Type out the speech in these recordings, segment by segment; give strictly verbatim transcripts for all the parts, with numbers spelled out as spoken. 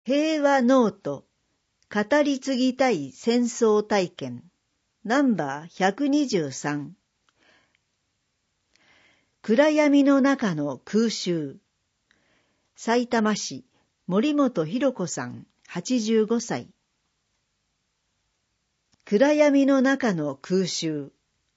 平和ノート語り継ぎたい戦争体験ナンバーひゃくにじゅうさん。暗闇の中の空襲。さいたま市森本博子さんはちじゅうごさい。暗闇の中の空襲。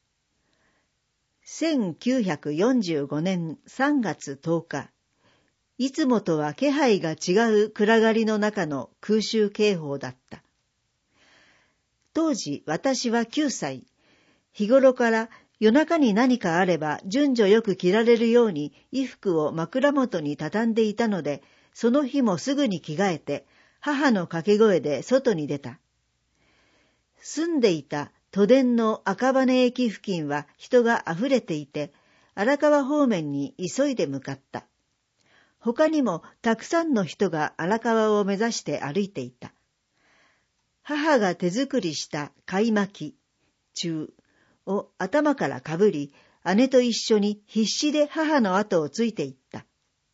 せんきゅうひゃくよんじゅうごねんさんがつとおか、いつもとは気配が違う暗がりの中の空襲警報だった。当時私はきゅうさい。日頃から夜中に何かあれば順序よく着られるように衣服を枕元に畳んでいたので、その日もすぐに着替えて母の掛け声で外に出た。住んでいた都電の赤羽駅付近は人があふれていて、荒川方面に急いで向かった。他にもたくさんの人が荒川を目指して歩いていた。母が手作りした貝巻き、中を頭からかぶり、姉と一緒に必死で母の後をついていった。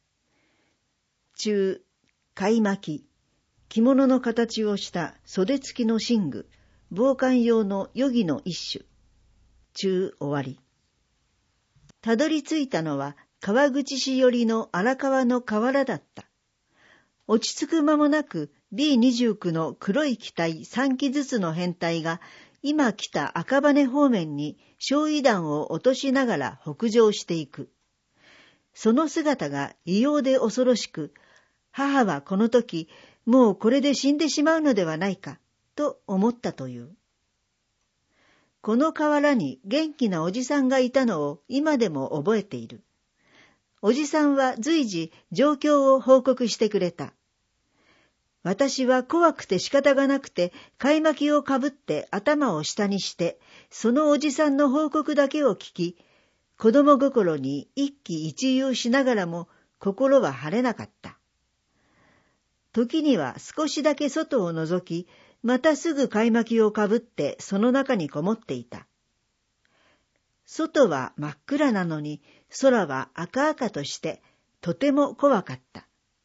中、貝巻き、着物の形をした袖付きの寝具、防寒用の余儀の一種。中終わり。たどり着いたのは川口市寄りの荒川の河原だった。落ち着く間もなく ビーにじゅうきゅう の黒い機体さんきずつの編隊が今来た赤羽方面に焼夷弾を落としながら北上していく。その姿が異様で恐ろしく、母はこの時もうこれで死んでしまうのではないかと思ったという。この河原に元気なおじさんがいたのを今でも覚えている。おじさんは随時状況を報告してくれた。私は怖くて仕方がなくて、貝巻きをかぶって頭を下にして、そのおじさんの報告だけを聞き、子供心に一喜一憂しながらも心は晴れなかった。時には少しだけ外を覗き、またすぐ貝巻きをかぶってその中にこもっていた。外は真っ暗なのに、空は赤々としてとても怖かった。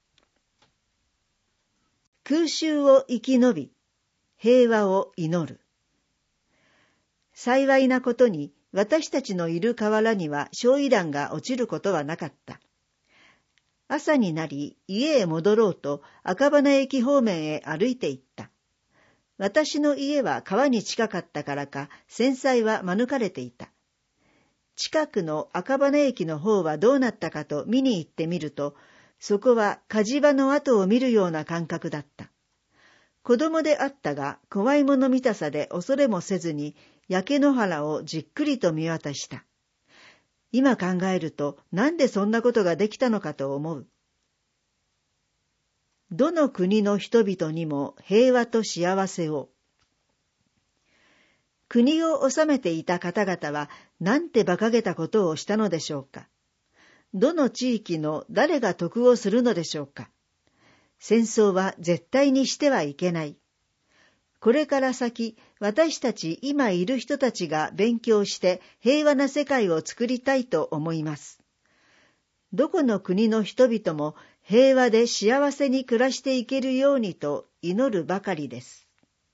空襲を生き延び、平和を祈る。幸いなことに私たちのいる河原には焼夷弾が落ちることはなかった。朝になり家へ戻ろうと赤羽駅方面へ歩いて行った。私の家は川に近かったからか戦災は免れていた。近くの赤羽駅の方はどうなったかと見に行ってみると、そこは火事場の跡を見るような感覚だった。子供であったが怖いもの見たさで恐れもせずに焼け野原をじっくりと見渡した。今考えるとなんでそんなことができたのかと思う。どの国の人々にも平和と幸せを。国を治めていた方々はなんて馬鹿げたことをしたのでしょうか。どの地域の誰が得をするのでしょうか。戦争は絶対にしてはいけない。これから先、私たち今いる人たちが勉強して平和な世界を作りたいと思います。どこの国の人々も平和で幸せに暮らしていけるようにと祈るばかりです。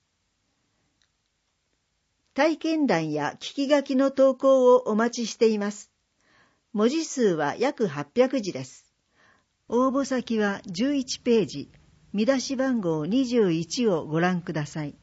体験談や聞き書きの投稿をお待ちしています。文字数は約はっぴゃくじです。応募先はじゅういちページ、見出し番号にじゅういちをご覧ください。